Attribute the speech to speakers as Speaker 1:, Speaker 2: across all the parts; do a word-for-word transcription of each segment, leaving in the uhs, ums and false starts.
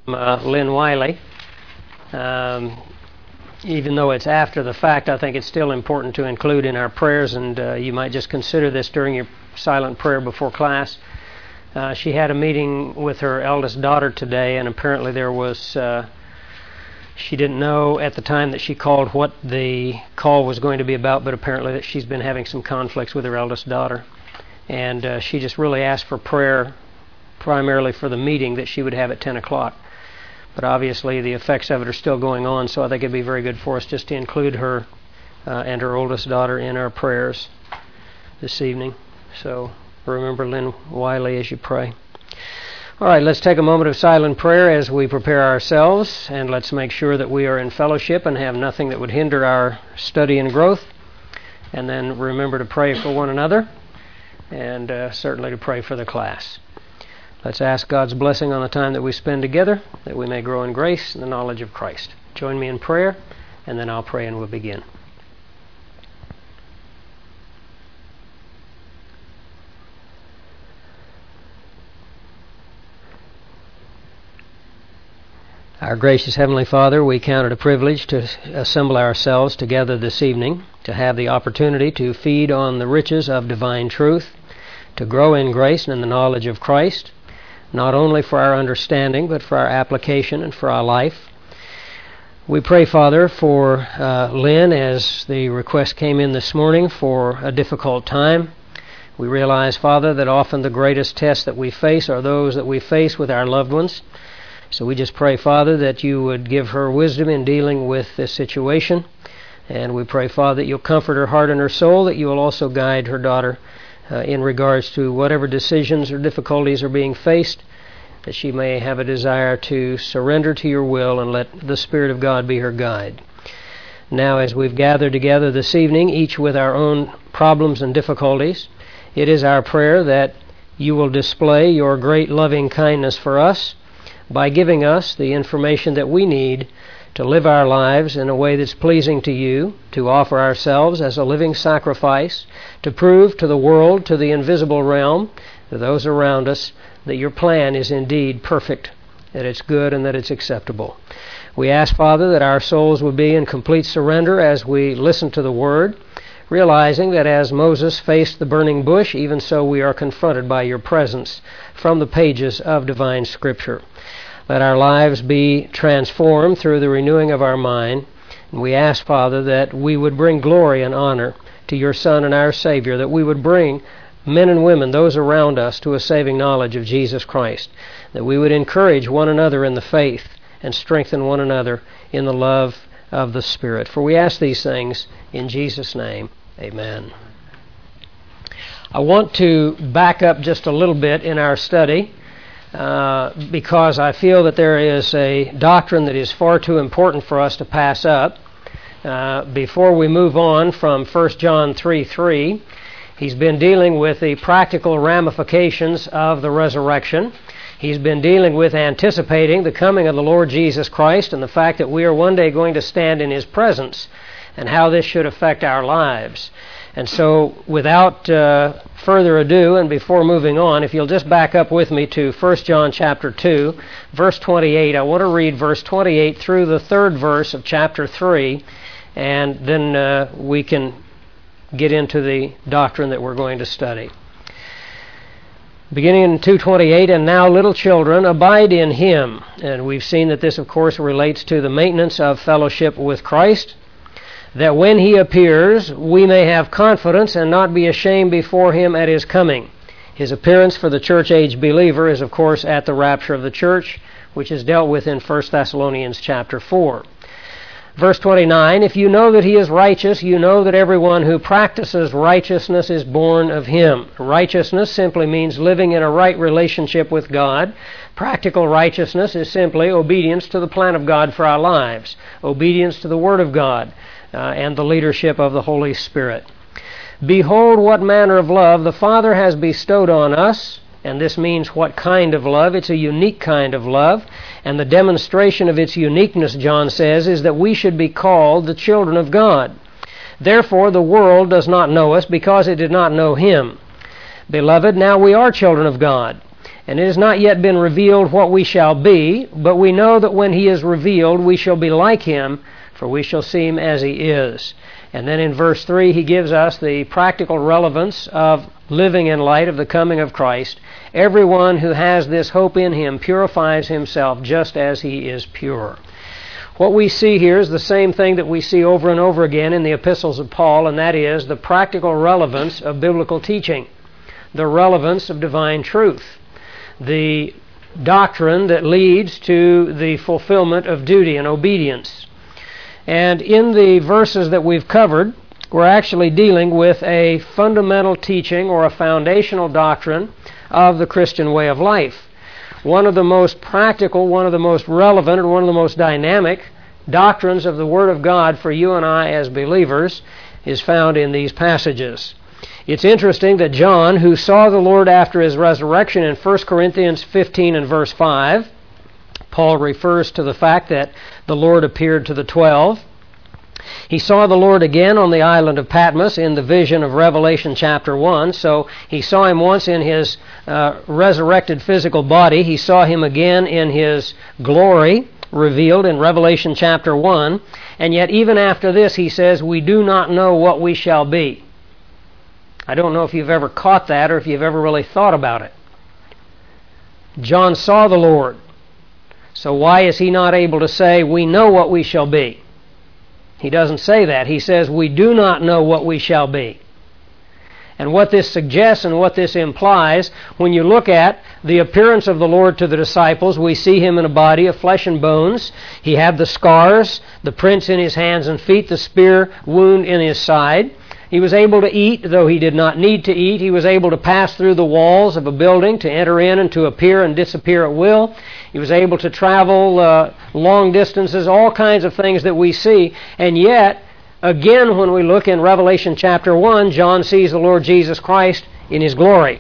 Speaker 1: Uh, Lynn Wiley. Um, even though it's after the fact, I think it's still important to include in our prayers, and uh, you might just consider this during your silent prayer before class. Uh, she had a meeting with her eldest daughter today, and apparently there was, uh, she didn't know at the time that she called what the call was going to be about, but apparently that she's been having some conflicts with her eldest daughter. And uh, she just really asked for prayer primarily for the meeting that she would have at ten o'clock. But obviously the effects of it are still going on, so I think it'd be very good for us just to include her uh, and her oldest daughter in our prayers this evening. So remember Lynn Wiley as you pray. All right, let's take a moment of silent prayer as we prepare ourselves, and let's make sure that we are in fellowship and have nothing that would hinder our study and growth. And then remember to pray for one another, and uh, certainly to pray for the class. Let's ask God's blessing on the time that we spend together, that we may grow in grace and the knowledge of Christ. Join me in prayer, and then I'll pray and we'll begin. Our gracious Heavenly Father, we count it a privilege to assemble ourselves together this evening, to have the opportunity to feed on the riches of divine truth, to grow in grace and in the knowledge of Christ, not only for our understanding, but for our application and for our life. We pray, Father, for uh, Lynn, as the request came in this morning for a difficult time. We realize, Father, that often the greatest tests that we face are those that we face with our loved ones. So we just pray, Father, that you would give her wisdom in dealing with this situation. And we pray, Father, that you'll comfort her heart and her soul, that you will also guide her daughter Uh, in regards to whatever decisions or difficulties are being faced, that she may have a desire to surrender to your will and let the Spirit of God be her guide. Now, as we've gathered together this evening, each with our own problems and difficulties, it is our prayer that you will display your great loving kindness for us by giving us the information that we need to live our lives in a way that's pleasing to you, to offer ourselves as a living sacrifice, to prove to the world, to the invisible realm, to those around us, that your plan is indeed perfect, that it's good and that it's acceptable. We ask, Father, that our souls would be in complete surrender as we listen to the Word, realizing that as Moses faced the burning bush, even so we are confronted by your presence from the pages of divine Scripture. Let our lives be transformed through the renewing of our mind. And we ask, Father, that we would bring glory and honor to your Son and our Savior, that we would bring men and women, those around us, to a saving knowledge of Jesus Christ, that we would encourage one another in the faith and strengthen one another in the love of the Spirit. For we ask these things in Jesus' name. Amen. I want to back up just a little bit in our study, Uh, because I feel that there is a doctrine that is far too important for us to pass up. Uh, before we move on from First John three three, he's been dealing with the practical ramifications of the resurrection. He's been dealing with anticipating the coming of the Lord Jesus Christ and the fact that we are one day going to stand in His presence and how this should affect our lives. And so, without uh, further ado, and before moving on, if you'll just back up with me to First John chapter two, verse twenty-eight. I want to read verse twenty-eight through the third verse of chapter three, and then uh, we can get into the doctrine that we're going to study. Beginning in two twenty-eight, and now, little children, abide in Him. And we've seen that this, of course, relates to the maintenance of fellowship with Christ, that when He appears, we may have confidence and not be ashamed before Him at His coming. His appearance for the church-age believer is, of course, at the rapture of the church, which is dealt with in First Thessalonians chapter four. Verse twenty-nine, if you know that He is righteous, you know that everyone who practices righteousness is born of Him. Righteousness simply means living in a right relationship with God. Practical righteousness is simply obedience to the plan of God for our lives, obedience to the Word of God, Uh, and the leadership of the Holy Spirit. Behold, what manner of love the Father has bestowed on us, and this means what kind of love. It's a unique kind of love, and the demonstration of its uniqueness, John says, is that we should be called the children of God. Therefore, the world does not know us because it did not know Him. Beloved, now we are children of God, And it has not yet been revealed what we shall be, but we know that when he is revealed, we shall be like him, for we shall see him as he is. And then in verse three, he gives us the practical relevance of living in light of the coming of Christ. Everyone who has this hope in him purifies himself just as he is pure. What we see here is the same thing that we see over and over again in the epistles of Paul, and that is the practical relevance of biblical teaching, the relevance of divine truth, the doctrine that leads to the fulfillment of duty and obedience. And in the verses that we've covered, we're actually dealing with a fundamental teaching or a foundational doctrine of the Christian way of life. One of the most practical, one of the most relevant, and one of the most dynamic doctrines of the Word of God for you and I as believers is found in these passages. It's interesting that John, who saw the Lord after his resurrection in First Corinthians fifteen and verse five, Paul refers to the fact that the Lord appeared to the twelve. He saw the Lord again on the island of Patmos in the vision of Revelation chapter one. So he saw him once in his uh, resurrected physical body. He saw him again in his glory revealed in Revelation chapter one. And yet even after this, he says, we do not know what we shall be. I don't know if you've ever caught that or if you've ever really thought about it. John saw the Lord. So why is he not able to say, we know what we shall be? He doesn't say that. He says, we do not know what we shall be. And what this suggests and what this implies, when you look at the appearance of the Lord to the disciples, we see him in a body of flesh and bones. He had the scars, the prints in his hands and feet, the spear wound in his side. He was able to eat, though he did not need to eat. He was able to pass through the walls of a building, to enter in and to appear and disappear at will. He was able to travel uh, long distances, all kinds of things that we see. And yet, again, when we look in Revelation chapter one, John sees the Lord Jesus Christ in his glory.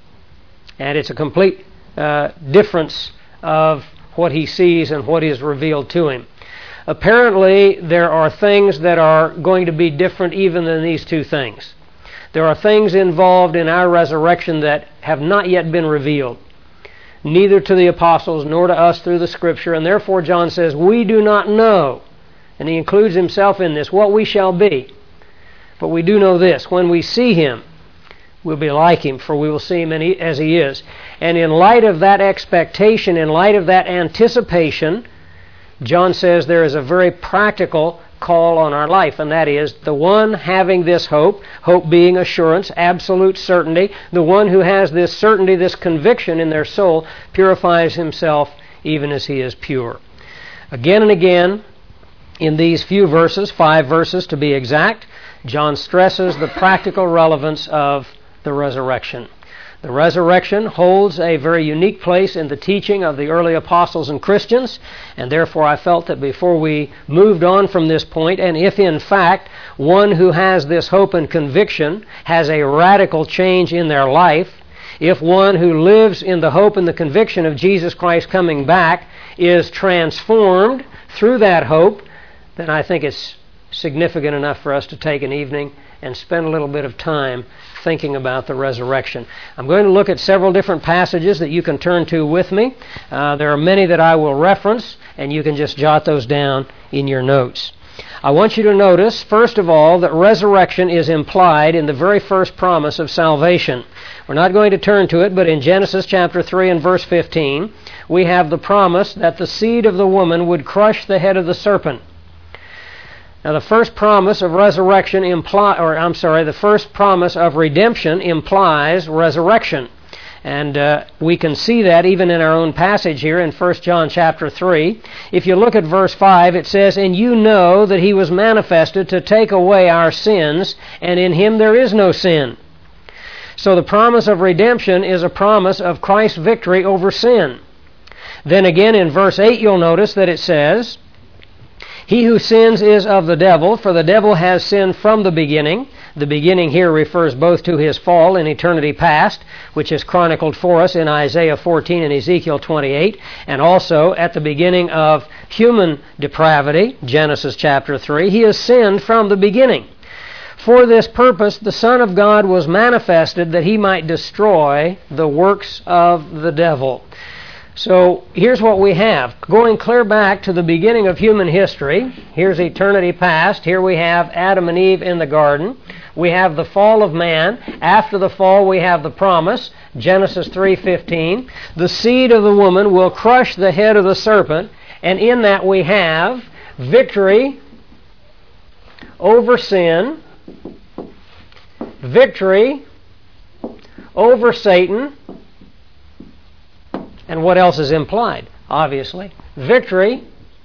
Speaker 1: And it's a complete uh, difference of what he sees and what is revealed to him. Apparently, there are things that are going to be different even than these two things. There are things involved in our resurrection that have not yet been revealed, neither to the apostles nor to us through the Scripture, and therefore John says, we do not know, and he includes himself in this, what we shall be. But we do know this, when we see him, we'll be like him, for we will see him as he is. And in light of that expectation, in light of that anticipation, John says there is a very practical call on our life, and that is the one having this hope, hope being assurance, absolute certainty, the one who has this certainty, this conviction in their soul, purifies himself even as he is pure. Again and again, in these few verses, five verses to be exact, John stresses the practical relevance of the resurrection. The resurrection holds a very unique place in the teaching of the early apostles and Christians, and therefore I felt that before we moved on from this point, and if in fact one who has this hope and conviction has a radical change in their life, if one who lives in the hope and the conviction of Jesus Christ coming back is transformed through that hope, then I think it's significant enough for us to take an evening and spend a little bit of time thinking about the resurrection. I'm going to look at several different passages that you can turn to with me. Uh, there are many that I will reference, and you can just jot those down in your notes. I want you to notice, first of all, that resurrection is implied in the very first promise of salvation. We're not going to turn to it, but in Genesis chapter three and verse fifteen, we have the promise that the seed of the woman would crush the head of the serpent. Now, the first promise of resurrection imply, or I'm sorry, the first promise of redemption implies resurrection. And uh, we can see that even in our own passage here in First John chapter three. If you look at verse five, it says, and you know that he was manifested to take away our sins, and in him there is no sin. So the promise of redemption is a promise of Christ's victory over sin. Then again in verse eight, you'll notice that it says, he who sins is of the devil, for the devil has sinned from the beginning. The beginning here refers both to his fall in eternity past, which is chronicled for us in Isaiah fourteen and Ezekiel twenty-eight, and also at the beginning of human depravity, Genesis chapter three. He has sinned from the beginning. For this purpose the Son of God was manifested, that he might destroy the works of the devil. So here's what we have. Going clear back to the beginning of human history, here's eternity past. Here we have Adam and Eve in the garden. We have the fall of man. After the fall, we have the promise, Genesis three fifteen. The seed of the woman will crush the head of the serpent, and in that we have victory over sin, victory over Satan, and what else is implied? Obviously, victory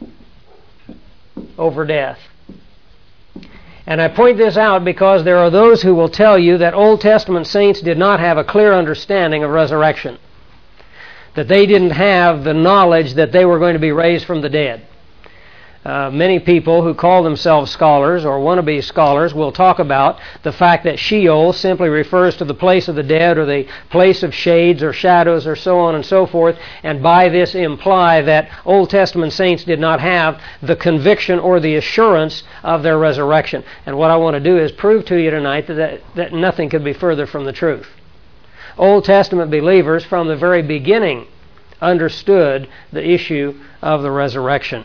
Speaker 1: over death. And I point this out because there are those who will tell you that Old Testament saints did not have a clear understanding of resurrection, that they didn't have the knowledge that they were going to be raised from the dead. Uh, many people who call themselves scholars or want to be scholars will talk about the fact that Sheol simply refers to the place of the dead or the place of shades or shadows or so on and so forth, and by this imply that Old Testament saints did not have the conviction or the assurance of their resurrection. And what I want to do is prove to you tonight that, that, that nothing could be further from the truth. Old Testament believers from the very beginning understood the issue of the resurrection.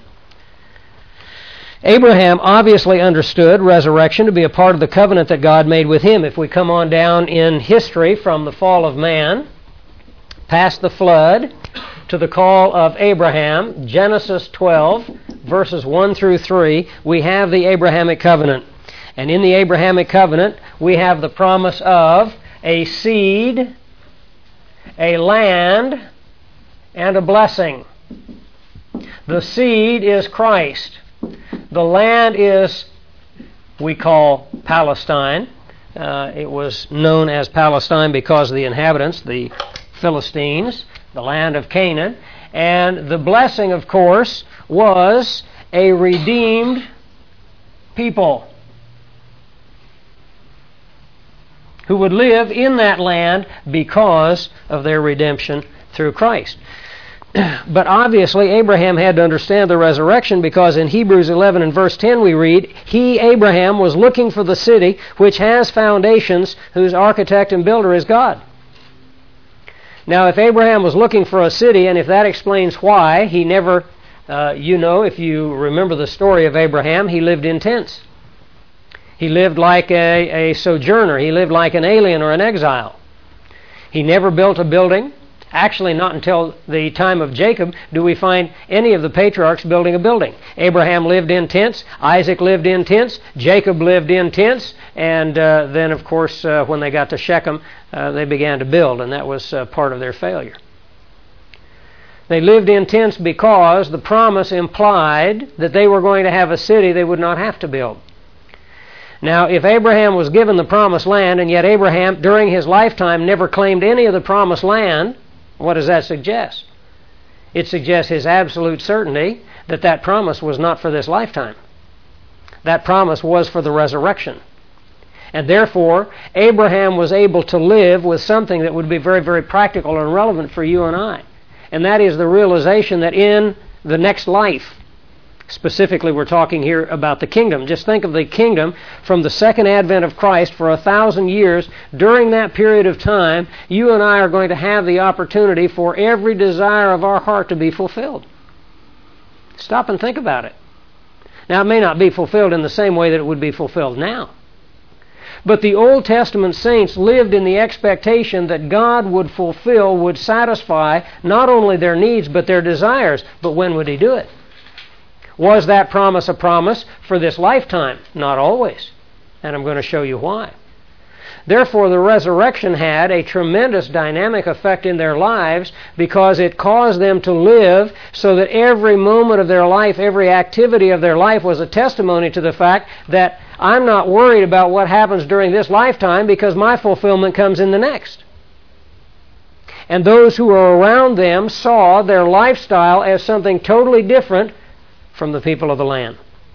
Speaker 1: Abraham obviously understood resurrection to be a part of the covenant that God made with him. If we come on down in history from the fall of man, past the flood, to the call of Abraham, Genesis twelve, verses one through three, we have the Abrahamic covenant. And in the Abrahamic covenant, we have the promise of a seed, a land, and a blessing. The seed is Christ. The land is, we call Palestine. Uh, it was known as Palestine because of the inhabitants, the Philistines, the land of Canaan. And the blessing, of course, was a redeemed people who would live in that land because of their redemption through Christ. But obviously Abraham had to understand the resurrection, because in Hebrews eleven and verse ten we read, He, Abraham, was looking for the city which has foundations, whose architect and builder is God. Now, if Abraham was looking for a city, and if that explains why he never, uh, you know, if you remember the story of Abraham, he lived in tents. He lived like a, a sojourner. He lived like an alien or an exile. He never built a building. Actually, not until the time of Jacob do we find any of the patriarchs building a building. Abraham lived in tents, Isaac lived in tents, Jacob lived in tents, and uh, then, of course, uh, when they got to Shechem, uh, they began to build, and that was uh, part of their failure. They lived in tents because the promise implied that they were going to have a city they would not have to build. Now, if Abraham was given the promised land, and yet Abraham, during his lifetime, never claimed any of the promised land, what does that suggest? It suggests his absolute certainty that that promise was not for this lifetime. That promise was for the resurrection. And therefore, Abraham was able to live with something that would be very, very practical and relevant for you and I. And that is the realization that in the next life, specifically we're talking here about the kingdom. Just think of the kingdom from the second advent of Christ for a thousand years. During that period of time, you and I are going to have the opportunity for every desire of our heart to be fulfilled. Stop and think about it. Now, it may not be fulfilled in the same way that it would be fulfilled now. But the Old Testament saints lived in the expectation that God would fulfill, would satisfy not only their needs but their desires. But when would He do it? Was that promise a promise for this lifetime? Not always. And I'm going to show you why. Therefore, the resurrection had a tremendous dynamic effect in their lives, because it caused them to live so that every moment of their life, every activity of their life was a testimony to the fact that I'm not worried about what happens during this lifetime, because my fulfillment comes in the next. And those who were around them saw their lifestyle as something totally different from the people of the land.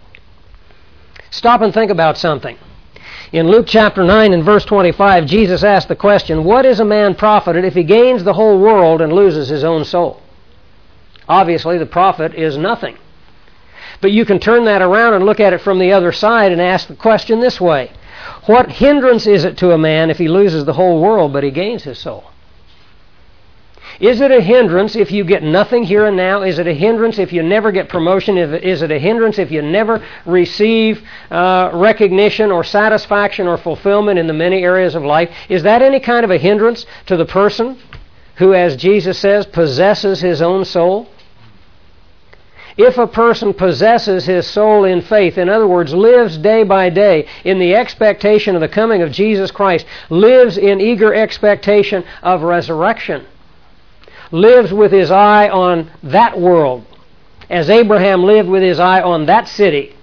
Speaker 1: Stop and think about something. In Luke chapter nine and verse twenty-five, Jesus asked the question, what is a man profited if he gains the whole world and loses his own soul? Obviously, the profit is nothing. But you can turn that around and look at it from the other side and ask the question this way. What hindrance is it to a man if he loses the whole world but he gains his soul? Is it a hindrance if you get nothing here and now? Is it a hindrance if you never get promotion? Is it a hindrance if you never receive uh, recognition or satisfaction or fulfillment in the many areas of life? Is that any kind of a hindrance to the person who, as Jesus says, possesses his own soul? If a person possesses his soul in faith, in other words, lives day by day in the expectation of the coming of Jesus Christ, lives in eager expectation of resurrection, lives with his eye on that world, as Abraham lived with his eye on that city.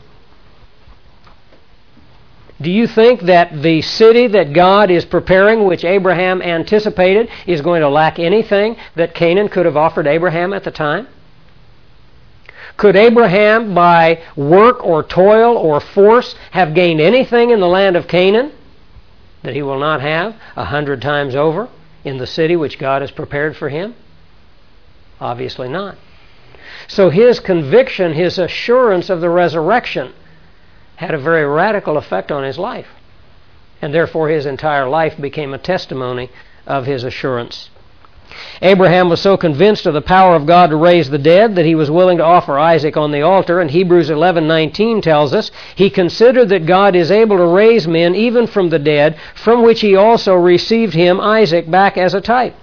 Speaker 1: Do you think that the city that God is preparing, which Abraham anticipated, is going to lack anything that Canaan could have offered Abraham at the time? Could Abraham, by work or toil or force, have gained anything in the land of Canaan that he will not have a hundred times over in the city which God has prepared for him? Obviously not. So his conviction, his assurance of the resurrection had a very radical effect on his life. And therefore his entire life became a testimony of his assurance. Abraham was so convinced of the power of God to raise the dead that he was willing to offer Isaac on the altar. And Hebrews eleven nineteen tells us, he considered that God is able to raise men even from the dead, from which he also received him, Isaac, back as a type.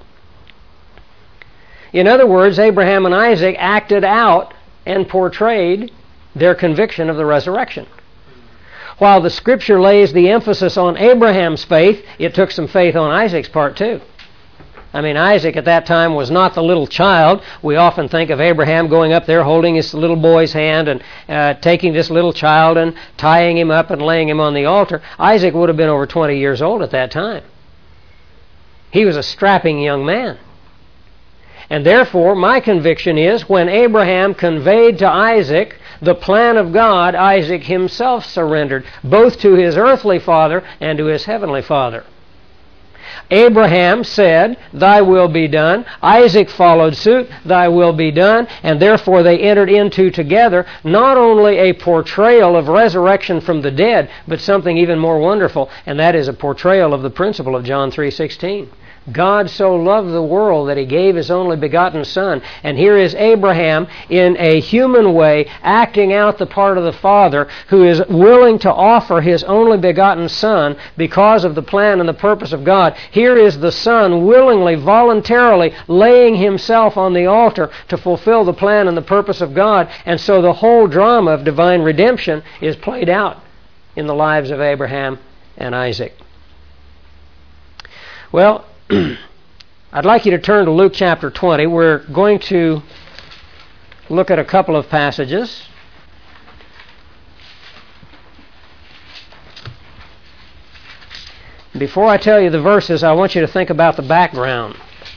Speaker 1: In other words, Abraham and Isaac acted out and portrayed their conviction of the resurrection. While the Scripture lays the emphasis on Abraham's faith, it took some faith on Isaac's part too. I mean, Isaac at that time was not the little child. We often think of Abraham going up there holding his little boy's hand and uh, taking this little child and tying him up and laying him on the altar. Isaac would have been over twenty years old at that time. He was a strapping young man. And therefore, my conviction is, when Abraham conveyed to Isaac the plan of God, Isaac himself surrendered, both to his earthly father and to his heavenly father. Abraham said, "Thy will be done." Isaac followed suit, "Thy will be done." And therefore they entered into together not only a portrayal of resurrection from the dead, but something even more wonderful, and that is a portrayal of the principle of John three sixteen. God so loved the world that he gave his only begotten Son. And here is Abraham in a human way acting out the part of the Father, who is willing to offer his only begotten Son because of the plan and the purpose of God. Here is the Son willingly, voluntarily laying himself on the altar to fulfill the plan and the purpose of God. And so the whole drama of divine redemption is played out in the lives of Abraham and Isaac. Well, I'd like you to turn to Luke chapter twenty. We're going to look at a couple of passages. Before I tell you the verses, I want you to think about the background.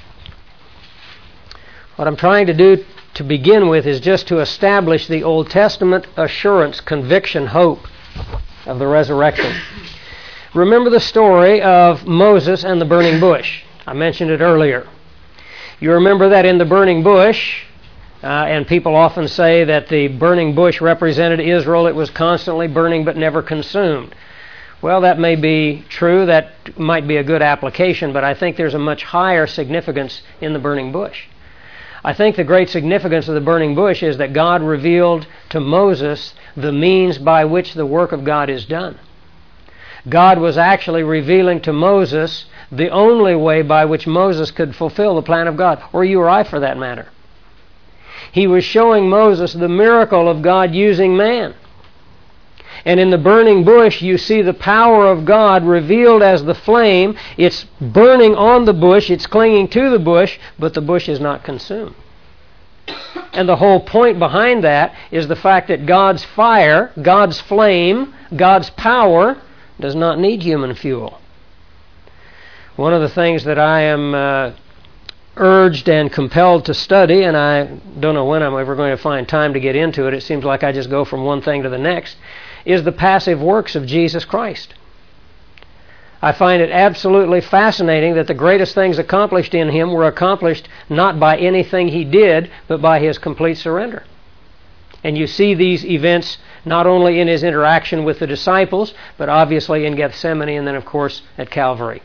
Speaker 1: What I'm trying to do to begin with is just to establish the Old Testament assurance, conviction, hope of the resurrection. Remember the story of Moses and the burning bush. I mentioned it earlier. You remember that in the burning bush, uh, and people often say that the burning bush represented Israel. It was constantly burning but never consumed. Well, that may be true. That might be a good application, but I think there's a much higher significance in the burning bush. I think the great significance of the burning bush is that God revealed to Moses the means by which the work of God is done. God was actually revealing to Moses the only way by which Moses could fulfill the plan of God, or you or I for that matter. He was showing Moses the miracle of God using man. And in the burning bush, you see the power of God revealed as the flame. It's burning on the bush, it's clinging to the bush, but the bush is not consumed. And the whole point behind that is the fact that God's fire, God's flame, God's power does not need human fuel. One of the things that I am uh, urged and compelled to study, and I don't know when I'm ever going to find time to get into it, it seems like I just go from one thing to the next, is the passive works of Jesus Christ. I find it absolutely fascinating that the greatest things accomplished in Him were accomplished not by anything He did, but by His complete surrender. And you see these events not only in his interaction with the disciples, but obviously in Gethsemane and then, of course, at Calvary.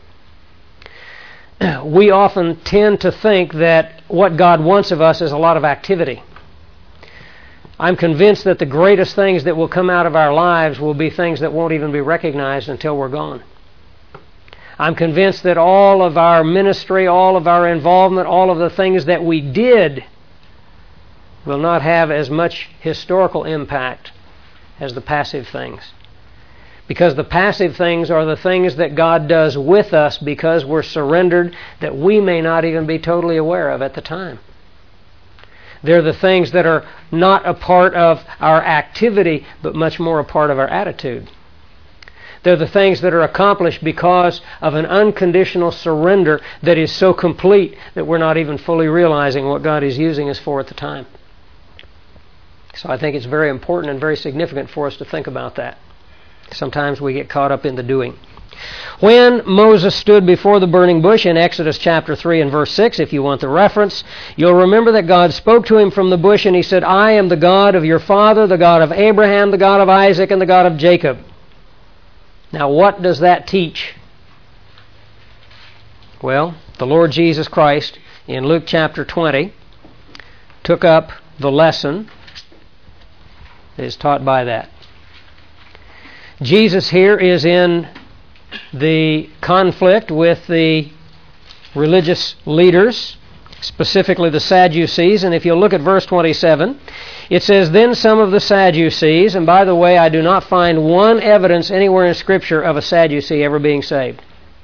Speaker 1: We often tend to think that what God wants of us is a lot of activity. I'm convinced that the greatest things that will come out of our lives will be things that won't even be recognized until we're gone. I'm convinced that all of our ministry, all of our involvement, all of the things that we did will not have as much historical impact as the passive things. Because the passive things are the things that God does with us because we're surrendered that we may not even be totally aware of at the time. They're the things that are not a part of our activity, but much more a part of our attitude. They're the things that are accomplished because of an unconditional surrender that is so complete that we're not even fully realizing what God is using us for at the time. So I think it's very important and very significant for us to think about that. Sometimes we get caught up in the doing. When Moses stood before the burning bush in Exodus chapter three and verse six, if you want the reference, you'll remember that God spoke to him from the bush and he said, I am the God of your father, the God of Abraham, the God of Isaac, and the God of Jacob. Now what does that teach? Well, the Lord Jesus Christ in Luke chapter twenty took up the lesson that is taught by that. Jesus here is in the conflict with the religious leaders, specifically the Sadducees. And if you look at verse twenty-seven, it says, Then some of the Sadducees, and by the way, I do not find one evidence anywhere in Scripture of a Sadducee ever being saved.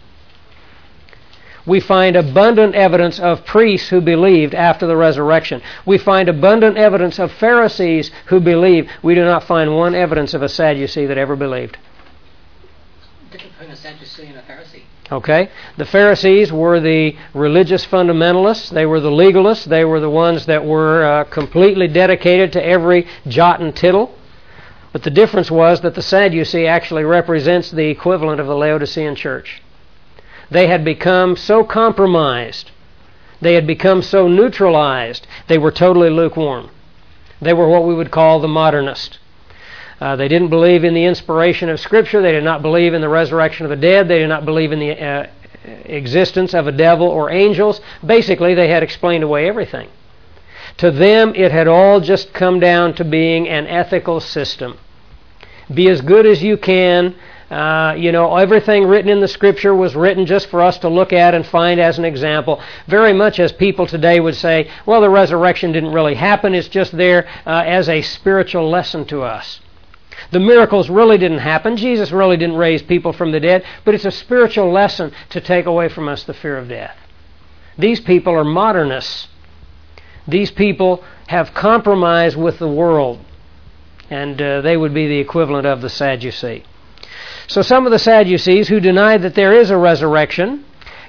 Speaker 1: We find abundant evidence of priests who believed after the resurrection. We find abundant evidence of Pharisees who believed. We do not find one evidence of a Sadducee that ever believed.
Speaker 2: Difference between a Sadducee and a Pharisee.
Speaker 1: Okay. The Pharisees were the religious fundamentalists. They were the legalists. They were the ones that were uh, completely dedicated to every jot and tittle. But the difference was that the Sadducee actually represents the equivalent of the Laodicean church. They had become so compromised. They had become so neutralized. They were totally lukewarm. They were what we would call the modernist. Uh, they didn't believe in the inspiration of Scripture. They did not believe in the resurrection of the dead. They did not believe in the uh, existence of a devil or angels. Basically, they had explained away everything. To them, it had all just come down to being an ethical system. Be as good as you can. Uh, you know, everything written in the Scripture was written just for us to look at and find as an example. Very much as people today would say, well, the resurrection didn't really happen. It's just there uh, as a spiritual lesson to us. The miracles really didn't happen. Jesus really didn't raise people from the dead. But it's a spiritual lesson to take away from us the fear of death. These people are modernists. These people have compromised with the world. And uh, they would be the equivalent of the Sadducee. So some of the Sadducees who denied that there is a resurrection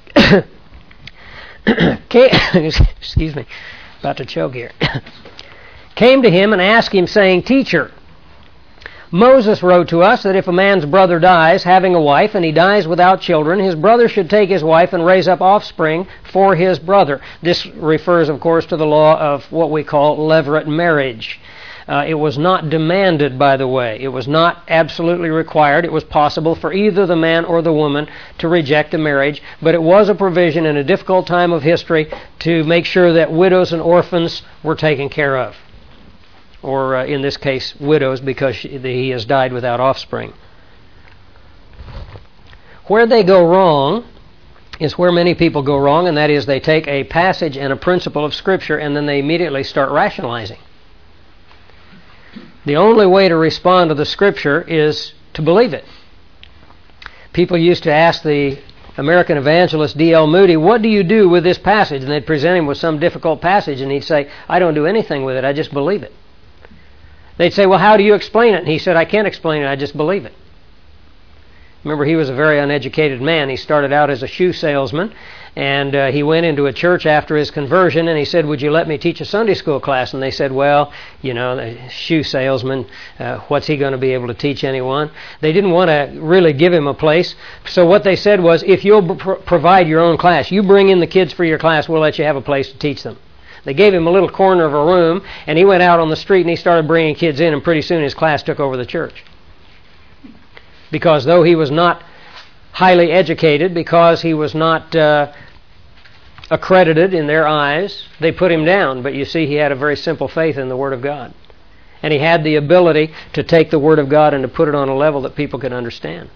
Speaker 1: came, excuse me, about to choke here, came to him and asked him, saying, Teacher, Moses wrote to us that if a man's brother dies, having a wife, and he dies without children, his brother should take his wife and raise up offspring for his brother. This refers, of course, to the law of what we call levirate marriage. Uh, it was not demanded, by the way. It was not absolutely required. It was possible for either the man or the woman to reject the marriage, but it was a provision in a difficult time of history to make sure that widows and orphans were taken care of. Or, uh, in this case, widows, because she, he has died without offspring. Where they go wrong is where many people go wrong, and that is they take a passage and a principle of Scripture and then they immediately start rationalizing. The only way to respond to the Scripture is to believe it. People used to ask the American evangelist D L Moody, what do you do with this passage? And they'd present him with some difficult passage, and he'd say, I don't do anything with it, I just believe it. They'd say, well, how do you explain it? And he said, I can't explain it, I just believe it. Remember, he was a very uneducated man. He started out as a shoe salesman, and uh, he went into a church after his conversion, and he said, would you let me teach a Sunday school class? And they said, well, you know, the shoe salesman, uh, what's he going to be able to teach anyone? They didn't want to really give him a place. So what they said was, if you'll pr- provide your own class, you bring in the kids for your class, we'll let you have a place to teach them. They gave him a little corner of a room, and he went out on the street and he started bringing kids in, and pretty soon his class took over the church. Because though he was not highly educated, because he was not uh, accredited in their eyes, they put him down. But you see, he had a very simple faith in the Word of God. And he had the ability to take the Word of God and to put it on a level that people could understand.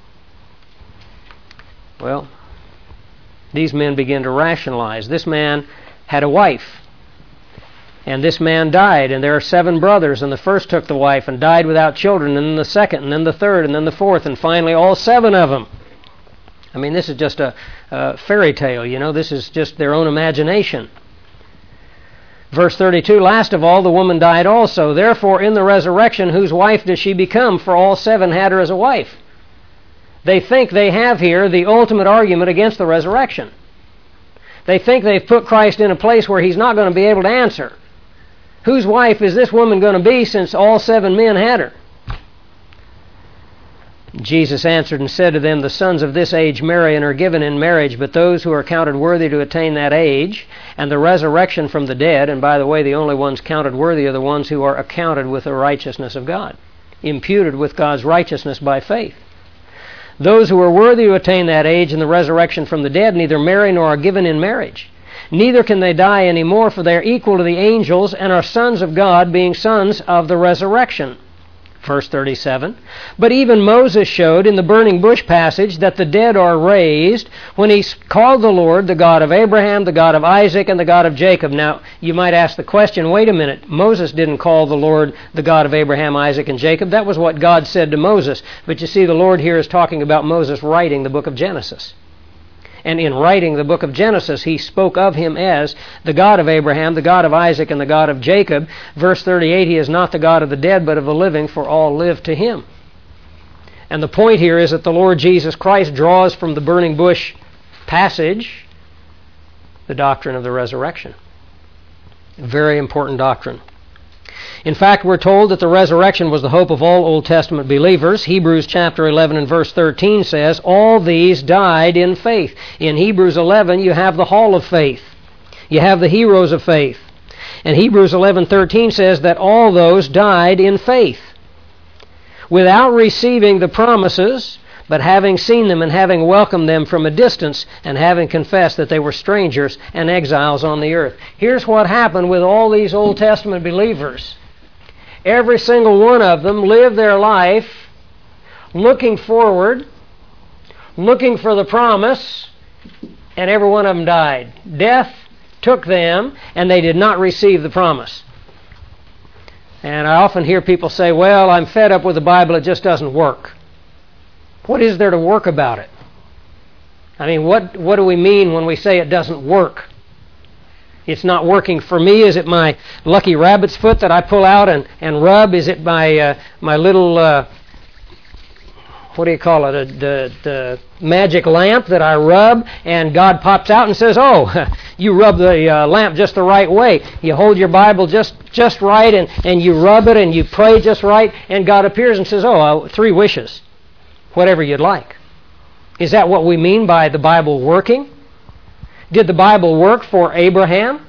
Speaker 1: Well, these men began to rationalize. This man had a wife, and this man died, and there are seven brothers, and the first took the wife and died without children, and then the second, and then the third, and then the fourth, and finally all seven of them. I mean, this is just a, a fairy tale, you know. This is just their own imagination. Verse thirty-two, last of all, the woman died also. Therefore, in the resurrection, whose wife does she become? For all seven had her as a wife. They think they have here the ultimate argument against the resurrection. They think they've put Christ in a place where he's not going to be able to answer. Whose wife is this woman going to be, since all seven men had her? Jesus answered and said to them, the sons of this age marry and are given in marriage, but those who are counted worthy to attain that age and the resurrection from the dead, and by the way, the only ones counted worthy are the ones who are accounted with the righteousness of God, imputed with God's righteousness by faith. Those who are worthy to attain that age and the resurrection from the dead neither marry nor are given in marriage. Neither can they die any more, for they are equal to the angels and are sons of God, being sons of the resurrection. Verse thirty-seven, but even Moses showed in the burning bush passage that the dead are raised when he called the Lord the God of Abraham, the God of Isaac, and the God of Jacob. Now, you might ask the question, wait a minute, Moses didn't call the Lord the God of Abraham, Isaac, and Jacob. That was what God said to Moses. But you see, the Lord here is talking about Moses writing the book of Genesis. And in writing the book of Genesis, he spoke of him as the God of Abraham, the God of Isaac, and the God of Jacob. Verse thirty-eight, he is not the God of the dead, but of the living, for all live to him. And the point here is that the Lord Jesus Christ draws from the burning bush passage the doctrine of the resurrection. A very important doctrine. In fact, we're told that the resurrection was the hope of all Old Testament believers. Hebrews chapter eleven and verse thirteen says, all these died in faith. In Hebrews eleven, you have the hall of faith. You have the heroes of faith. And Hebrews eleven thirteen says that all those died in faith, without receiving the promises, but having seen them and having welcomed them from a distance, and having confessed that they were strangers and exiles on the earth. Here's what happened with all these Old Testament believers. Every single one of them lived their life looking forward, looking for the promise, and every one of them died. Death took them, and they did not receive the promise. And I often hear people say, well, I'm fed up with the Bible, it just doesn't work. What is there to work about it? I mean, what, what do we mean when we say it doesn't work? It's not working for me. Is it my lucky rabbit's foot that I pull out and, and rub? Is it my uh, my little, uh, what do you call it, a, the, the magic lamp that I rub and God pops out and says, oh, you rub the uh, lamp just the right way. You hold your Bible just, just right and, and you rub it and you pray just right and God appears and says, oh, uh, three wishes, whatever you'd like. Is that what we mean by the Bible working? Did the Bible work for Abraham?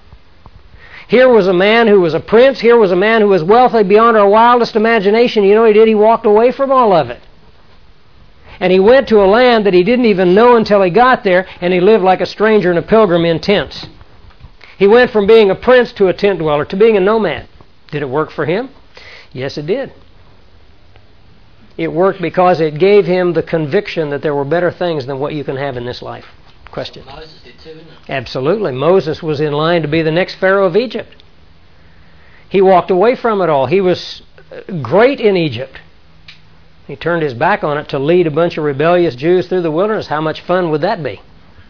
Speaker 1: Here was a man who was a prince. Here was a man who was wealthy beyond our wildest imagination. You know what he did? He walked away from all of it. And he went to a land that he didn't even know until he got there, and he lived like a stranger and a pilgrim in tents. He went from being a prince to a tent dweller, to being a nomad. Did it work for him? Yes, it did. It worked because it gave him the conviction that there were better things than what you can have in this life. Question.
Speaker 2: Moses did too, didn't he?
Speaker 1: Absolutely. Moses was in line to be the next Pharaoh of Egypt. He walked away from it all. He was great in Egypt. He turned his back on it to lead a bunch of rebellious Jews through the wilderness. How much fun would that be?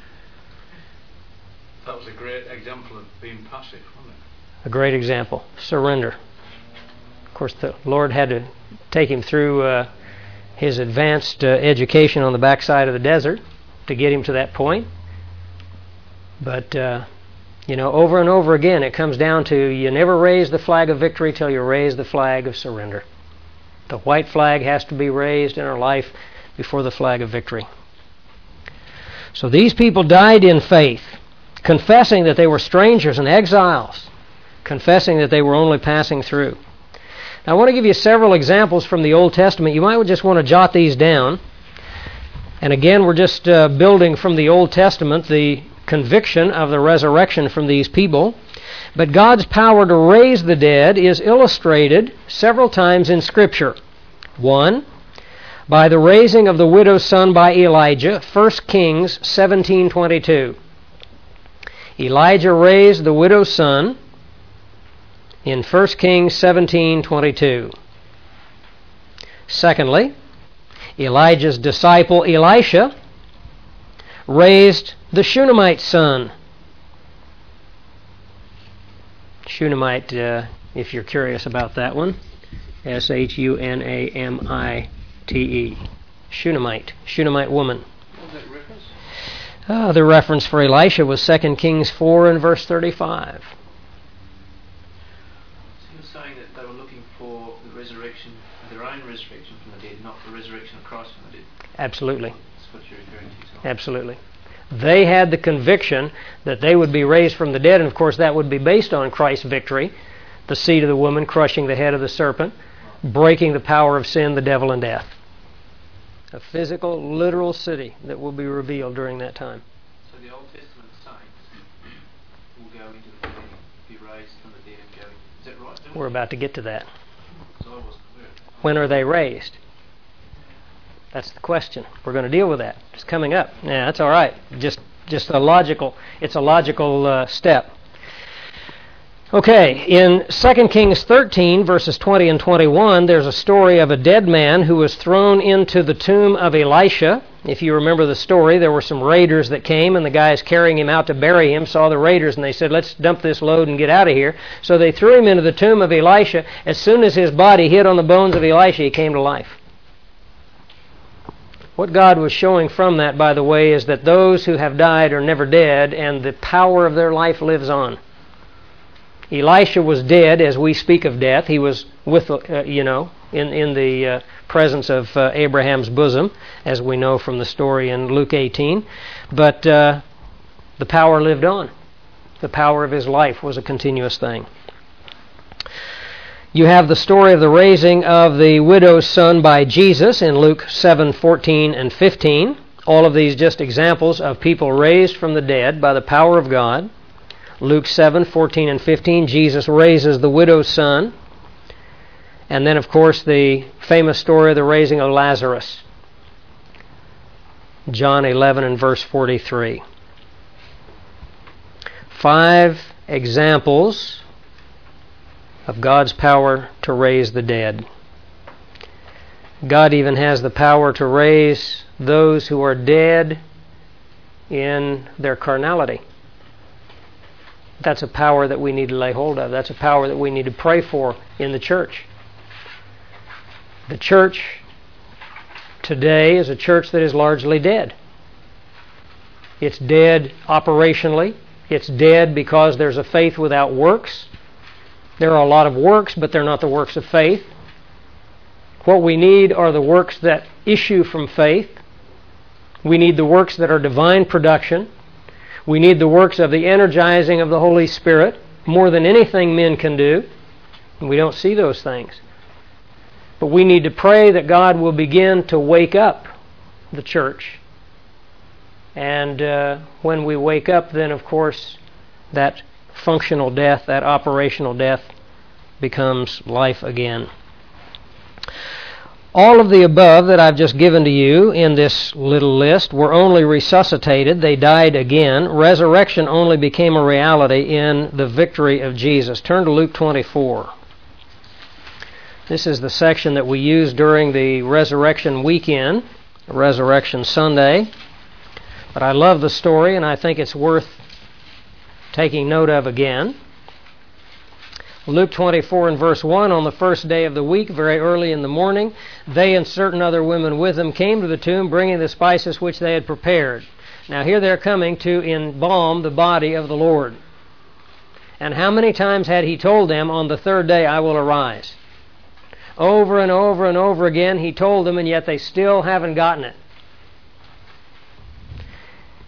Speaker 3: That was a great example of being passive, wasn't it?
Speaker 1: A great example. Surrender. Of course, the Lord had to take him through uh, his advanced uh, education on the backside of the desert to get him to that point. But, uh, you know, over and over again, it comes down to you never raise the flag of victory till you raise the flag of surrender. The white flag has to be raised in our life before the flag of victory. So these people died in faith. confessing that they were strangers and exiles, confessing that they were only passing through. Now, I want to give you several examples from the Old Testament. You might just want to jot these down. And again, we're just uh, building from the Old Testament the conviction of the resurrection from these people. But God's power to raise the dead is illustrated several times in Scripture. One, by the raising of the widow's son by Elijah, First Kings seventeen twenty-two. Elijah raised the widow's son in First Kings seventeen twenty-two. Secondly, Elijah's disciple Elisha raised the Shunammite's son. Shunammite, uh, if you're curious about that one, S H U N A M I T E. Shunammite. Shunammite woman.
Speaker 3: What was that reference?
Speaker 1: Uh, the reference for Elisha was Second Kings four and verse thirty-five.
Speaker 4: So you're saying that they were looking for the resurrection, their own resurrection from the dead, not the resurrection of Christ from the dead.
Speaker 1: Absolutely.
Speaker 4: That's what you're referring to. So.
Speaker 1: Absolutely. They had the conviction that they would be raised from the dead, and of course that would be based on Christ's victory, the seed of the woman crushing the head of the serpent, breaking the power of sin, the devil, and death. A physical, literal city that will be revealed during that time.
Speaker 4: So the Old Testament saints will go into the dead, be raised from the dead and go. Is that right?
Speaker 1: We're about to get to that.
Speaker 4: So I wasn't clear.
Speaker 1: When are they raised? That's the question. We're going to deal with that. It's coming up. Yeah, that's all right. Just, just a logical. It's a logical uh, step. Okay, in Second Kings thirteen, verses twenty and twenty-one, there's a story of a dead man who was thrown into the tomb of Elisha. If you remember the story, there were some raiders that came, and the guys carrying him out to bury him saw the raiders, and they said, let's dump this load and get out of here. So they threw him into the tomb of Elisha. As soon as his body hit on the bones of Elisha, he came to life. What God was showing from that, by the way, is that those who have died are never dead, and the power of their life lives on. Elisha was dead as we speak of death. He was with, uh, you know, in, in the uh, presence of uh, Abraham's bosom, as we know from the story in Luke eighteen. But uh, the power lived on. The power of his life was a continuous thing. You have the story of the raising of the widow's son by Jesus in Luke seven fourteen and fifteen. All of these just examples of people raised from the dead by the power of God. Luke seven fourteen and fifteen, Jesus raises the widow's son. And then, of course, the famous story of the raising of Lazarus. John eleven and verse forty-three. Five examples of God's power to raise the dead. God even has the power to raise those who are dead in their carnality. That's a power that we need to lay hold of. That's a power that we need to pray for in the church. The church today is a church that is largely dead. It's dead operationally. It's dead because there's a faith without works. There are a lot of works, but they're not the works of faith. What we need are the works that issue from faith. We need the works that are divine production. We need the works of the energizing of the Holy Spirit more than anything men can do. And we don't see those things. But we need to pray that God will begin to wake up the church. And uh, when we wake up, then of course that functional death, that operational death, becomes life again. All of the above that I've just given to you in this little list were only resuscitated. They died again. Resurrection only became a reality in the victory of Jesus. Turn to Luke twenty-four. This is the section that we used during the Resurrection weekend, Resurrection Sunday. But I love the story, and I think it's worth taking note of again. Luke twenty-four and verse one, on the first day of the week, very early in the morning, they and certain other women with them came to the tomb, bringing the spices which they had prepared. Now here they're coming to embalm the body of the Lord. And how many times had he told them, on the third day I will arise? Over and over and over again he told them, and yet they still haven't gotten it.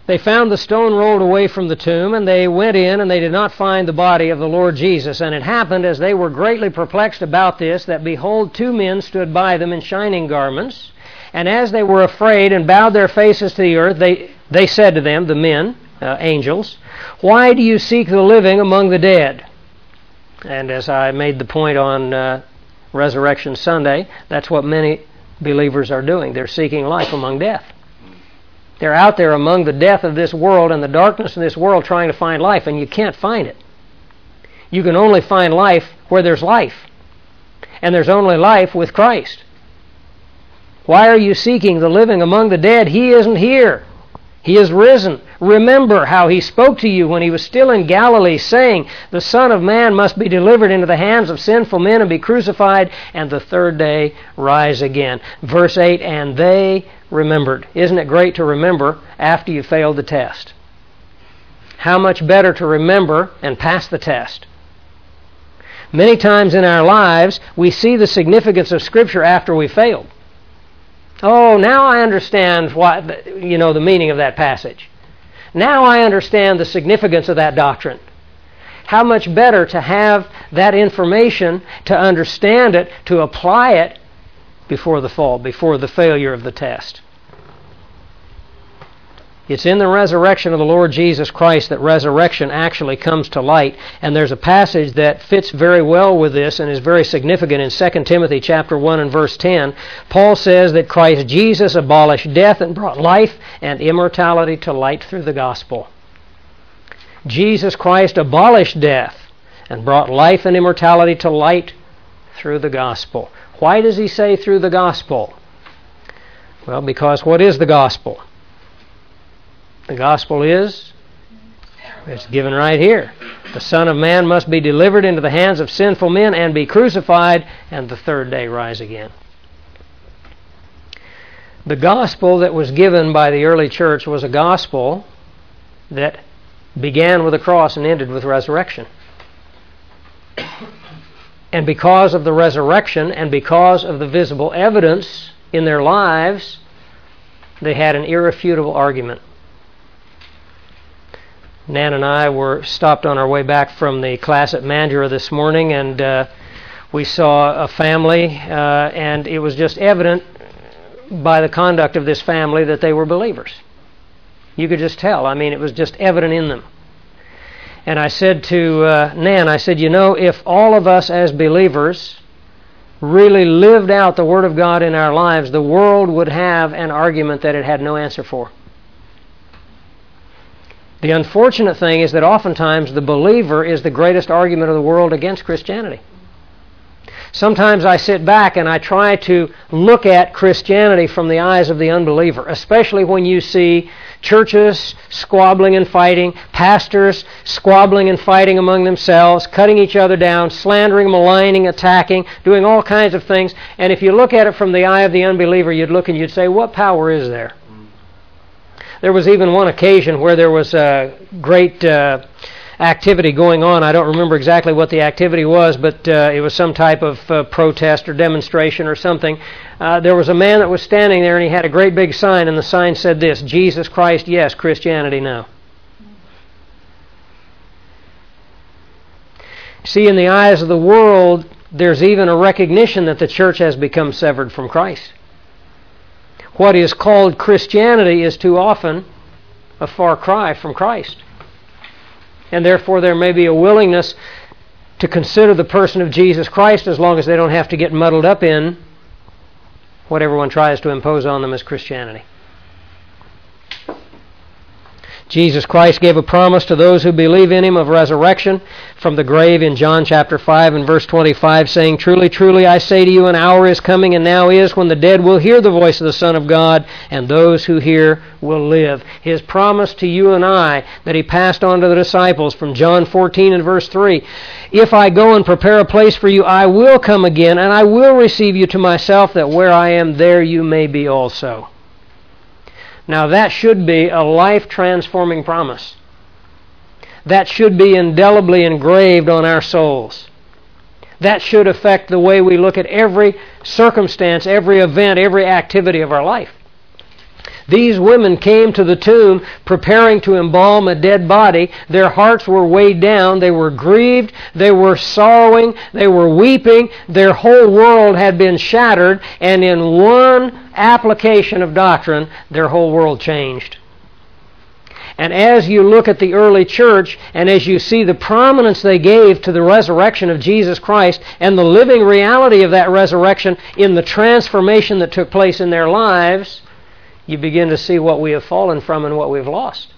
Speaker 1: They found the stone rolled away from the tomb, and they went in, and they did not find the body of the Lord Jesus. And it happened, as they were greatly perplexed about this, that behold, two men stood by them in shining garments. And as they were afraid and bowed their faces to the earth, they, they said to them, the men, uh, angels, why do you seek the living among the dead? And as I made the point on uh, Resurrection Sunday, that's what many believers are doing. They're seeking life among death. They're out there among the death of this world and the darkness of this world trying to find life, and you can't find it. You can only find life where there's life. And there's only life with Christ. Why are you seeking the living among the dead? He isn't here. He is risen. Remember how He spoke to you when He was still in Galilee, saying, the Son of Man must be delivered into the hands of sinful men and be crucified, and the third day rise again. Verse eight, and they remembered. Isn't it great to remember after you failed the test? How much better to remember and pass the test. Many times in our lives, we see the significance of Scripture after we failed. Oh, now I understand what, you know, the meaning of that passage. Now I understand the significance of that doctrine. How much better to have that information, to understand it, to apply it before the fall, before the failure of the test. It's in the resurrection of the Lord Jesus Christ that resurrection actually comes to light. And there's a passage that fits very well with this and is very significant in Second Timothy chapter one and verse ten. Paul says that Christ Jesus abolished death and brought life and immortality to light through the gospel. Jesus Christ abolished death and brought life and immortality to light through the gospel. Why does he say through the gospel? Well, because what is the gospel? The gospel is, it's given right here. The Son of Man must be delivered into the hands of sinful men and be crucified, and the third day rise again. The gospel that was given by the early church was a gospel that began with a cross and ended with resurrection. And because of the resurrection and because of the visible evidence in their lives, they had an irrefutable argument. Nan and I were stopped on our way back from the class at Mandurah this morning, and uh, we saw a family, uh, and it was just evident by the conduct of this family that they were believers. You could just tell. I mean, it was just evident in them. And I said to uh, Nan, I said, you know, if all of us as believers really lived out the Word of God in our lives, the world would have an argument that it had no answer for. The unfortunate thing is that oftentimes the believer is the greatest argument of the world against Christianity. Sometimes I sit back and I try to look at Christianity from the eyes of the unbeliever, especially when you see churches squabbling and fighting, pastors squabbling and fighting among themselves, cutting each other down, slandering, maligning, attacking, doing all kinds of things. And if you look at it from the eye of the unbeliever, you'd look and you'd say, what power is there? There was even one occasion where there was a great uh, activity going on. I don't remember exactly what the activity was, but uh, it was some type of uh, protest or demonstration or something. Uh, there was a man that was standing there, and he had a great big sign, and the sign said this, Jesus Christ, yes, Christianity, no. See, in the eyes of the world, there's even a recognition that the church has become severed from Christ. What is called Christianity is too often a far cry from Christ. And therefore there may be a willingness to consider the person of Jesus Christ as long as they don't have to get muddled up in what everyone tries to impose on them as Christianity. Jesus Christ gave a promise to those who believe in Him of resurrection from the grave in John chapter five and verse twenty-five, saying, Truly, truly, I say to you, an hour is coming and now is when the dead will hear the voice of the Son of God, and those who hear will live. His promise to you and I that He passed on to the disciples from John fourteen and verse three, If I go and prepare a place for you, I will come again, and I will receive you to myself, that where I am, there you may be also. Now that should be a life-transforming promise. That should be indelibly engraved on our souls. That should affect the way we look at every circumstance, every event, every activity of our life. These women came to the tomb preparing to embalm a dead body. Their hearts were weighed down. They were grieved. They were sorrowing. They were weeping. Their whole world had been shattered. And in one application of doctrine, their whole world changed. And as you look at the early church, and as you see the prominence they gave to the resurrection of Jesus Christ and the living reality of that resurrection in the transformation that took place in their lives, you begin to see what we have fallen from and what we've lost.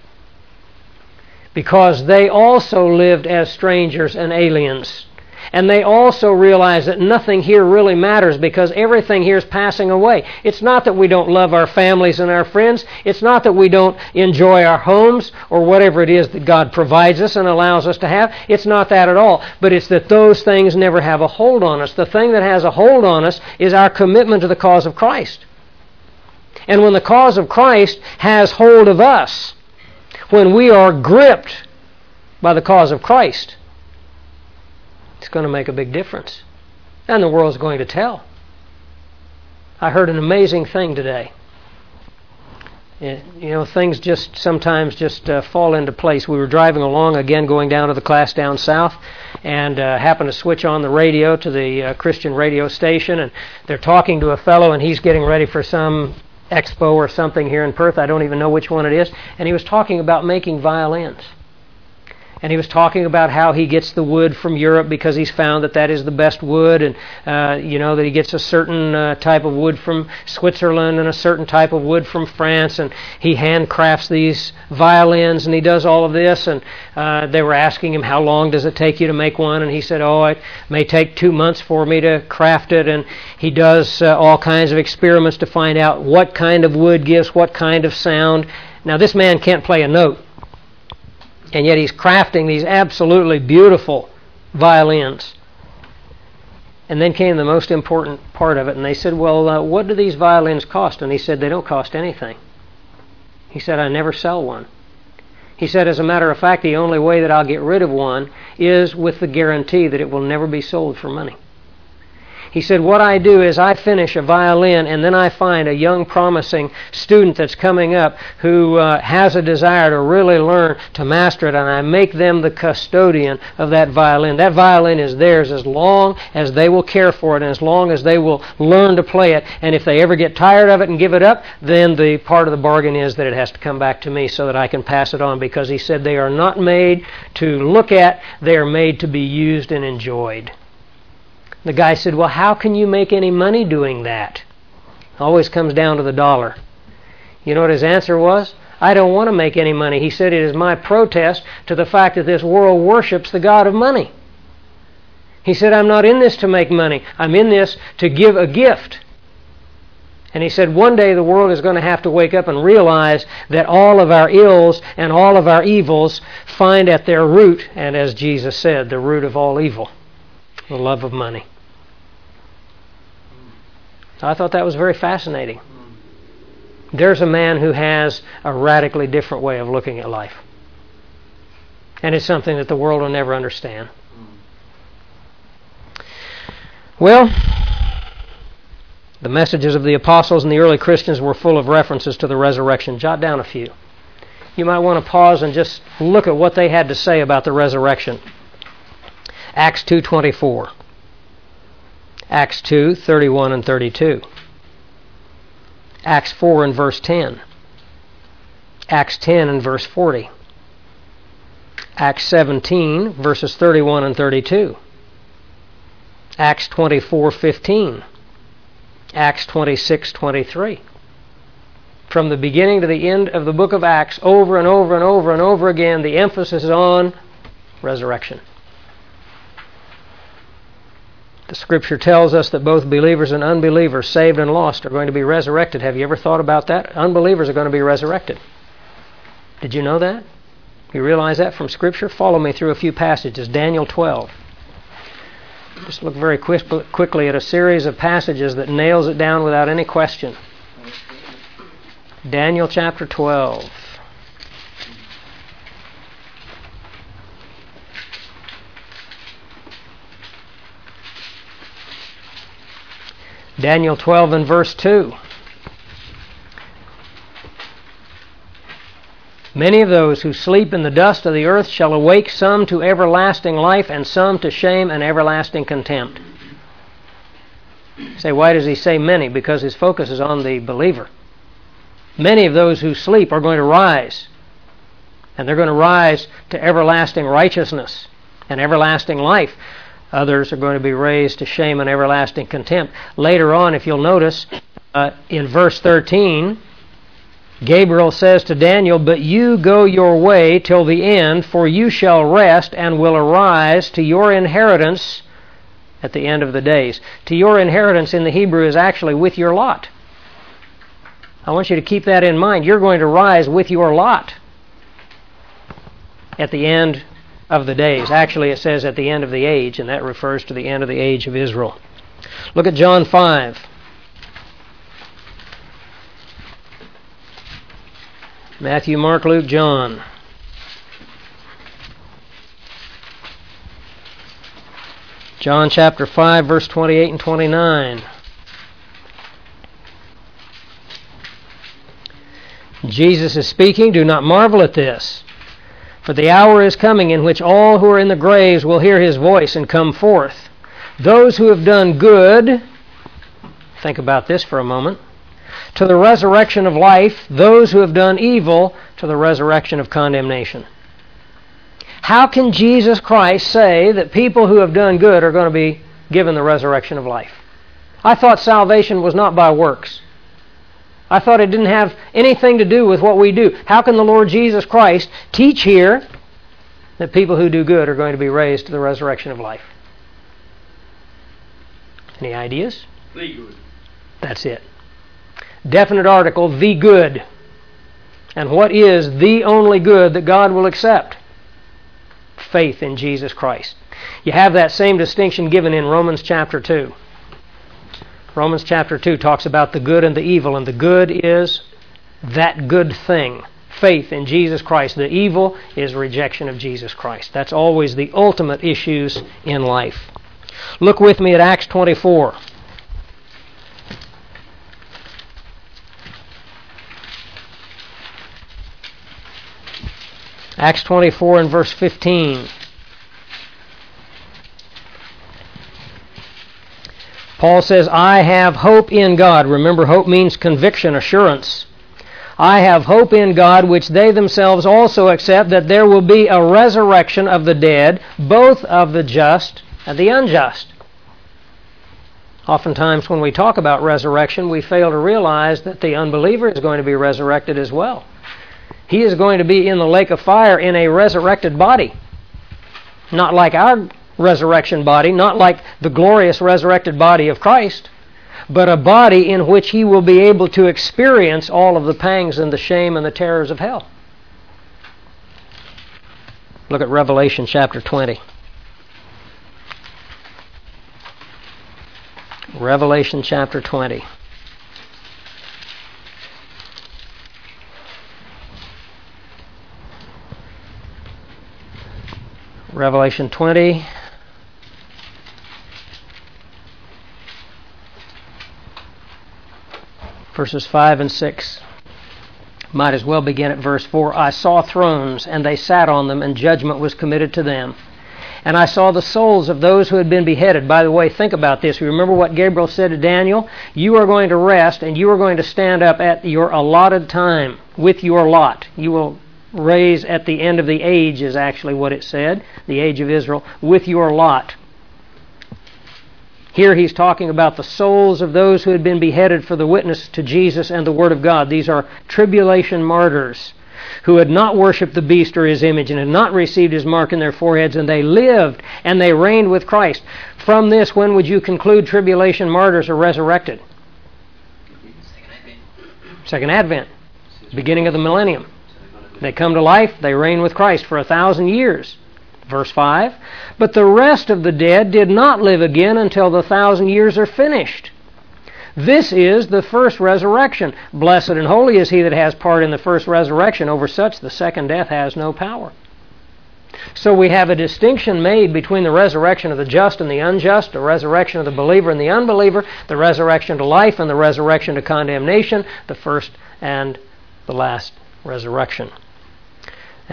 Speaker 1: Because they also lived as strangers and aliens. And they also realized that nothing here really matters because everything here is passing away. It's not that we don't love our families and our friends. It's not that we don't enjoy our homes or whatever it is that God provides us and allows us to have. It's not that at all. But it's that those things never have a hold on us. The thing that has a hold on us is our commitment to the cause of Christ. And when the cause of Christ has hold of us, when we are gripped by the cause of Christ, it's going to make a big difference. And the world's going to tell. I heard an amazing thing today. You know, things just sometimes just uh, fall into place. We were driving along, again, going down to the class down south, and uh, happened to switch on the radio to the uh, Christian radio station, and they're talking to a fellow, and he's getting ready for some expo or something here in Perth. I don't even know which one it is. And he was talking about making violins. And he was talking about how he gets the wood from Europe because he's found that that is the best wood, and uh, you know that he gets a certain uh, type of wood from Switzerland and a certain type of wood from France, and he handcrafts these violins, and he does all of this. And uh, they were asking him, how long does it take you to make one? And he said, oh, it may take two months for me to craft it. And he does uh, all kinds of experiments to find out what kind of wood gives what kind of sound. Now, this man can't play a note. And yet he's crafting these absolutely beautiful violins. And then came the most important part of it. And they said, well, uh, what do these violins cost? And he said, they don't cost anything. He said, I never sell one. He said, as a matter of fact, the only way that I'll get rid of one is with the guarantee that it will never be sold for money. He said, what I do is I finish a violin, and then I find a young, promising student that's coming up who uh, has a desire to really learn to master it, and I make them the custodian of that violin. That violin is theirs as long as they will care for it and as long as they will learn to play it. And if they ever get tired of it and give it up, then the part of the bargain is that it has to come back to me so that I can pass it on, because he said they are not made to look at, they are made to be used and enjoyed. The guy said, well, how can you make any money doing that? Always comes down to the dollar. You know what his answer was? I don't want to make any money. He said, it is my protest to the fact that this world worships the God of money. He said, I'm not in this to make money. I'm in this to give a gift. And he said, one day the world is going to have to wake up and realize that all of our ills and all of our evils find at their root, and as Jesus said, the root of all evil, the love of money. I thought that was very fascinating. There's a man who has a radically different way of looking at life. And it's something that the world will never understand. Well, the messages of the apostles and the early Christians were full of references to the resurrection. Jot down a few. You might want to pause and just look at what they had to say about the resurrection. Acts two twenty-four. Acts two thirty-one and thirty-two. Acts four and verse ten. Acts ten and verse forty. Acts seventeen verses thirty-one and thirty-two. Acts twenty-four fifteen. Acts twenty-six twenty-three. From the beginning to the end of the book of Acts, over and over and over and over again, the emphasis is on resurrection. The Scripture tells us that both believers and unbelievers, saved and lost, are going to be resurrected. Have you ever thought about that? Unbelievers are going to be resurrected. Did you know that? You realize that from Scripture? Follow me through a few passages. Daniel twelve. Just look very quick, quickly at a series of passages that nails it down without any question. Daniel chapter twelve. Daniel twelve and verse two. Many of those who sleep in the dust of the earth shall awake, some to everlasting life, and some to shame and everlasting contempt. You say, why does he say many? Because his focus is on the believer. Many of those who sleep are going to rise, and they're going to rise to everlasting righteousness and everlasting life. Others are going to be raised to shame and everlasting contempt. Later on, if you'll notice, uh, in verse thirteen, Gabriel says to Daniel, "But you go your way till the end, for you shall rest and will arise to your inheritance at the end of the days." To your inheritance in the Hebrew is actually with your lot. I want you to keep that in mind. You're going to rise with your lot at the end of the days. Actually, it says at the end of the age, and that refers to the end of the age of Israel. Look at John five. Matthew, Mark, Luke, John. John chapter five, verse twenty-eight and twenty-nine. Jesus is speaking, "Do not marvel at this, for the hour is coming in which all who are in the graves will hear his voice and come forth. Those who have done good," think about this for a moment, "to the resurrection of life, those who have done evil to the resurrection of condemnation." How can Jesus Christ say that people who have done good are going to be given the resurrection of life? I thought salvation was not by works. I thought it didn't have anything to do with what we do. How can the Lord Jesus Christ teach here that people who do good are going to be raised to the resurrection of life? Any ideas?
Speaker 3: The good.
Speaker 1: That's it. Definite article, the good. And what is the only good that God will accept? Faith in Jesus Christ. You have that same distinction given in Romans chapter two. Romans chapter two talks about the good and the evil, and the good is that good thing, faith in Jesus Christ. The evil is rejection of Jesus Christ. That's always the ultimate issues in life. Look with me at Acts twenty-four. Acts twenty-four and verse fifteen. Paul says, "I have hope in God." Remember, hope means conviction, assurance. "I have hope in God, which they themselves also accept, that there will be a resurrection of the dead, both of the just and the unjust." Oftentimes when we talk about resurrection, we fail to realize that the unbeliever is going to be resurrected as well. He is going to be in the lake of fire in a resurrected body. Not like our resurrection body, not like the glorious resurrected body of Christ, but a body in which he will be able to experience all of the pangs and the shame and the terrors of hell. Look at Revelation chapter twenty. Revelation chapter twenty. Revelation twenty. Verses five and six. Might as well begin at verse four. "I saw thrones, and they sat on them, and judgment was committed to them. And I saw the souls of those who had been beheaded." By the way, think about this. You remember what Gabriel said to Daniel? You are going to rest, and you are going to stand up at your allotted time with your lot. You will raise at the end of the age, is actually what it said, the age of Israel, with your lot. Here he's talking about the souls of those who had been beheaded for the witness to Jesus and the Word of God. These are tribulation martyrs who had not worshipped the beast or his image and had not received his mark in their foreheads, and they lived and they reigned with Christ. From this, when would you conclude tribulation martyrs are resurrected?
Speaker 2: Second Advent.
Speaker 1: Second Advent, beginning of the millennium. They come to life, they reign with Christ for a thousand years. Verse five, "But the rest of the dead did not live again until the thousand years are finished. This is the first resurrection. Blessed and holy is he that has part in the first resurrection. Over such the second death has no power." So we have a distinction made between the resurrection of the just and the unjust, the resurrection of the believer and the unbeliever, the resurrection to life and the resurrection to condemnation, the first and the last resurrection.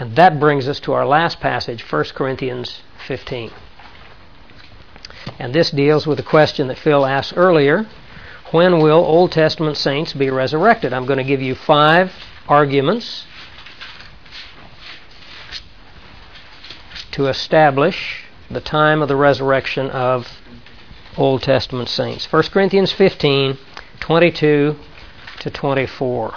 Speaker 1: And that brings us to our last passage, First Corinthians fifteen. And this deals with the question that Phil asked earlier, when will Old Testament saints be resurrected? I'm going to give you five arguments to establish the time of the resurrection of Old Testament saints. First Corinthians fifteen, twenty-two to twenty-four.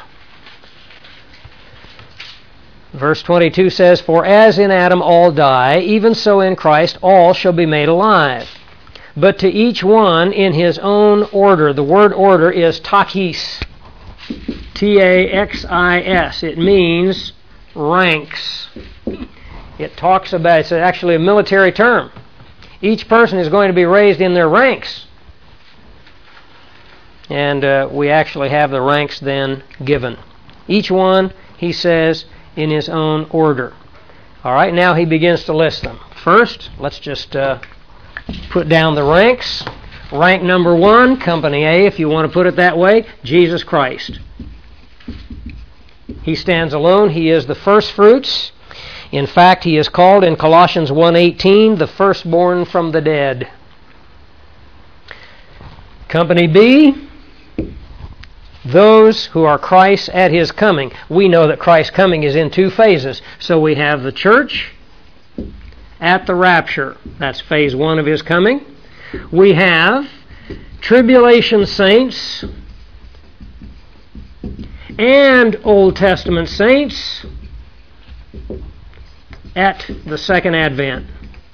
Speaker 1: Verse twenty-two says, "For as in Adam all die, even so in Christ all shall be made alive. But to each one in his own order." The word order is tachis. T A X I S. It means ranks. It talks about, it's actually a military term. Each person is going to be raised in their ranks. And uh, we actually have the ranks then given. Each one, he says, in his own order. All right, now he begins to list them. First, let's just uh, put down the ranks. Rank number one, Company A, if you want to put it that way, Jesus Christ. He stands alone. He is the first fruits. In fact, he is called in Colossians one eighteen, the firstborn from the dead. Company B, those who are Christ at his coming. We know that Christ's coming is in two phases. So we have the church at the rapture. That's phase one of his coming. We have tribulation saints and Old Testament saints at the second advent.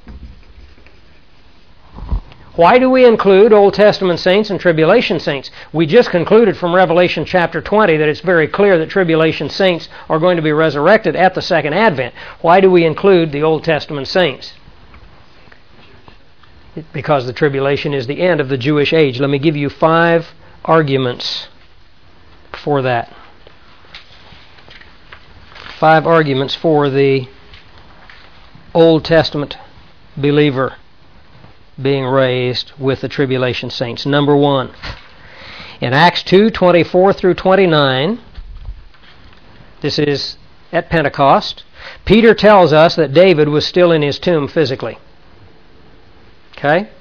Speaker 1: Why do we include Old Testament saints and tribulation saints? We just concluded from Revelation chapter twenty that it's very clear that tribulation saints are going to be resurrected at the second advent. Why do we include the Old Testament saints? Because the tribulation is the end of the Jewish age. Let me give you five arguments for that. Five arguments for the Old Testament believer being raised with the tribulation saints. Number one, in Acts two, twenty-four through twenty-nine, this is at Pentecost, Peter tells us that David was still in his tomb physically. Okay?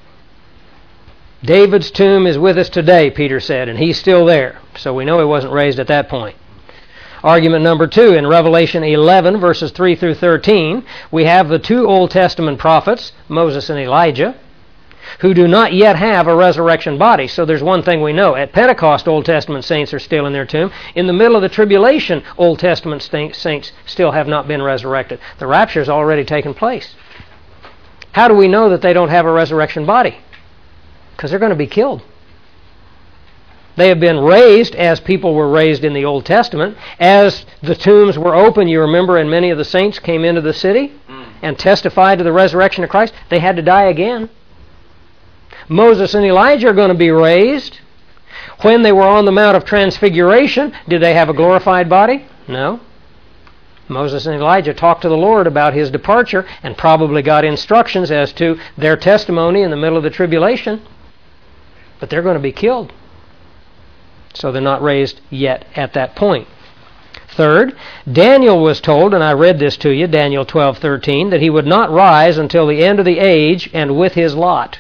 Speaker 1: David's tomb is with us today, Peter said, and he's still there. So we know he wasn't raised at that point. Argument number two, in Revelation eleven, verses three through thirteen, we have the two Old Testament prophets, Moses and Elijah, who do not yet have a resurrection body. So there's one thing we know. At Pentecost, Old Testament saints are still in their tomb. In the middle of the tribulation, Old Testament saints still have not been resurrected. The rapture has already taken place. How do we know that they don't have a resurrection body? Because they're going to be killed. They have been raised as people were raised in the Old Testament. As the tombs were open, you remember, and many of the saints came into the city and testified to the resurrection of Christ. They had to die again. Moses and Elijah are going to be raised. When they were on the Mount of Transfiguration, did they have a glorified body? No. Moses and Elijah talked to the Lord about his departure and probably got instructions as to their testimony in the middle of the tribulation. But they're going to be killed. So they're not raised yet at that point. Third, Daniel was told, and I read this to you, Daniel twelve thirteen, that he would not rise until the end of the age and with his lot.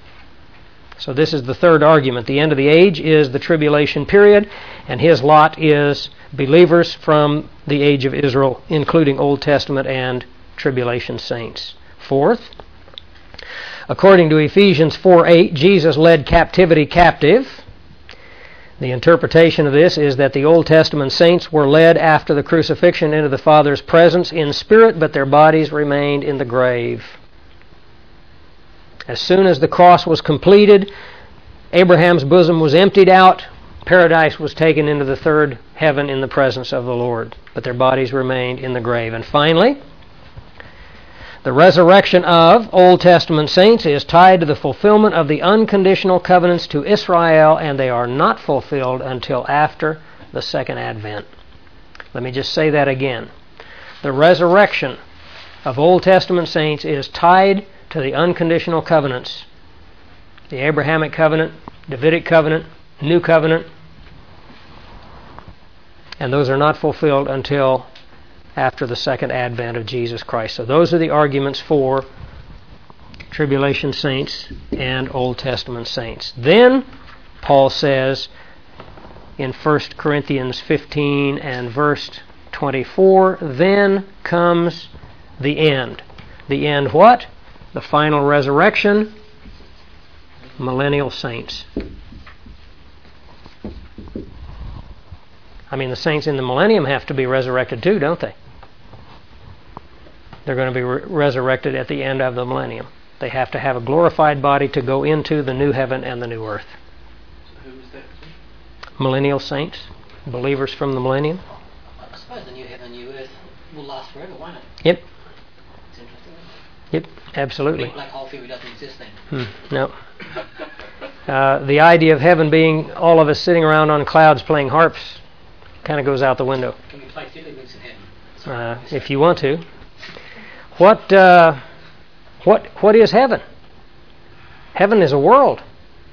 Speaker 1: So this is the third argument. The end of the age is the tribulation period, and his lot is believers from the age of Israel, including Old Testament and tribulation saints. Fourth, according to Ephesians four eight, Jesus led captivity captive. The interpretation of this is that the Old Testament saints were led after the crucifixion into the Father's presence in spirit, but their bodies remained in the grave. As soon as the cross was completed, Abraham's bosom was emptied out, paradise was taken into the third heaven in the presence of the Lord, but their bodies remained in the grave. And finally, the resurrection of Old Testament saints is tied to the fulfillment of the unconditional covenants to Israel, and they are not fulfilled until after the second advent. Let me just say that again. The resurrection of Old Testament saints is tied to the unconditional covenants. The Abrahamic covenant, Davidic covenant, New covenant. And those are not fulfilled until after the second advent of Jesus Christ. So those are the arguments for tribulation saints and Old Testament saints. Then Paul says in First Corinthians fifteen and verse twenty-four, then comes the end. The end what? The final resurrection, millennial saints. I mean, the saints in the millennium have to be resurrected too, don't they? They're going to be re- resurrected at the end of the millennium. They have to have a glorified body to go into the new heaven and the new earth.
Speaker 4: So who is that?
Speaker 1: Millennial saints, believers from the millennium.
Speaker 2: I suppose the new heaven and new earth will last forever, won't it?
Speaker 1: Yep.
Speaker 2: It's interesting.
Speaker 1: Yep, absolutely.
Speaker 2: Big black hole theory doesn't exist then.
Speaker 1: Hmm, no. Uh, the idea of heaven being all of us sitting around on clouds playing harps kind of goes out the window.
Speaker 2: Can we play fiddlywinks in heaven?
Speaker 1: Uh, if you want to. What, uh, what, what is heaven? Heaven is a world.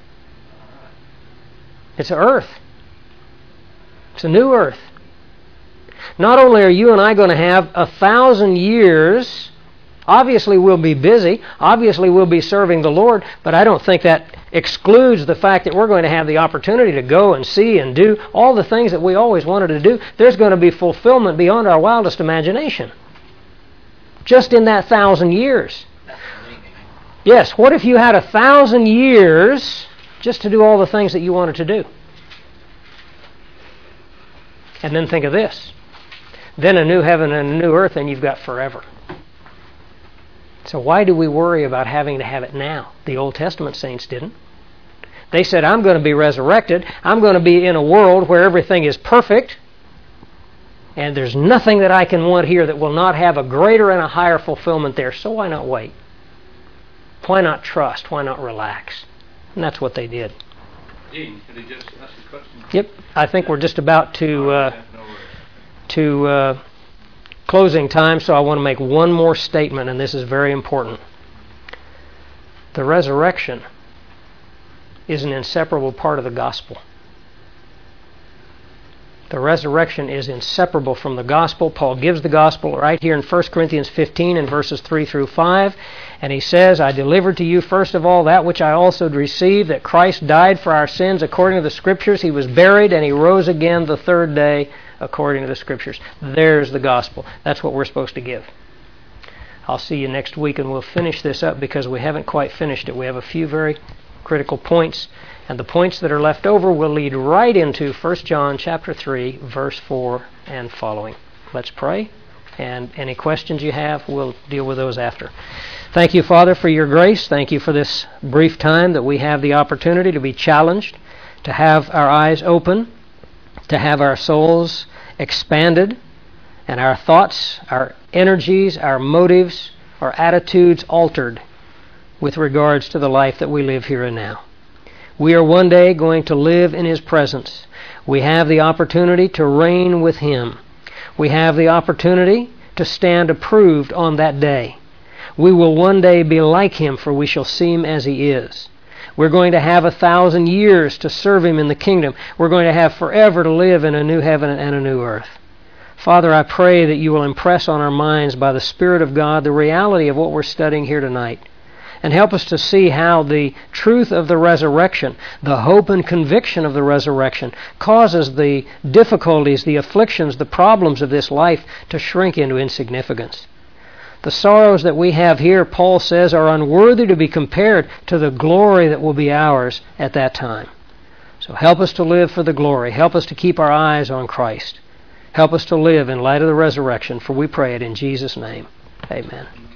Speaker 1: It's an earth. It's a new earth. Not only are you and I going to have a thousand years, obviously we'll be busy, obviously we'll be serving the Lord, but I don't think that excludes the fact that we're going to have the opportunity to go and see and do all the things that we always wanted to do. There's going to be fulfillment beyond our wildest imagination. Just in that thousand years. Yes, what if you had a thousand years just to do all the things that you wanted to do? And then think of this. Then a new heaven and a new earth, and you've got forever. So why do we worry about having to have it now? The Old Testament saints didn't. They said, I'm going to be resurrected. I'm going to be in a world where everything is perfect. And there's nothing that I can want here that will not have a greater and a higher fulfillment there. So why not wait? Why not trust? Why not relax? And that's what they did.
Speaker 3: Dean, could he just ask a question?
Speaker 1: Yep. I think we're just about to... Uh, to uh, closing time, so I want to make one more statement, and this is very important. The resurrection is an inseparable part of the gospel. The resurrection is inseparable from the gospel. Paul gives the gospel right here in First Corinthians fifteen in verses three through five, and he says, I delivered to you first of all that which I also received, that Christ died for our sins according to the Scriptures. He was buried, and he rose again the third day according to the Scriptures. There's the gospel. That's what we're supposed to give. I'll see you next week, and we'll finish this up because we haven't quite finished it. We have a few very critical points, and the points that are left over will lead right into First John chapter three, verse four and following. Let's pray, and any questions you have, we'll deal with those after. Thank you, Father, for your grace. Thank you for this brief time that we have the opportunity to be challenged, to have our eyes open, to have our souls expanded, and our thoughts, our energies, our motives, our attitudes altered with regards to the life that we live here and now. We are one day going to live in His presence. We have the opportunity to reign with Him. We have the opportunity to stand approved on that day. We will one day be like Him, for we shall see Him as He is. We're going to have a thousand years to serve Him in the kingdom. We're going to have forever to live in a new heaven and a new earth. Father, I pray that you will impress on our minds by the Spirit of God the reality of what we're studying here tonight, and help us to see how the truth of the resurrection, the hope and conviction of the resurrection, causes the difficulties, the afflictions, the problems of this life to shrink into insignificance. The sorrows that we have here, Paul says, are unworthy to be compared to the glory that will be ours at that time. So help us to live for the glory. Help us to keep our eyes on Christ. Help us to live in light of the resurrection, for we pray it in Jesus' name. Amen.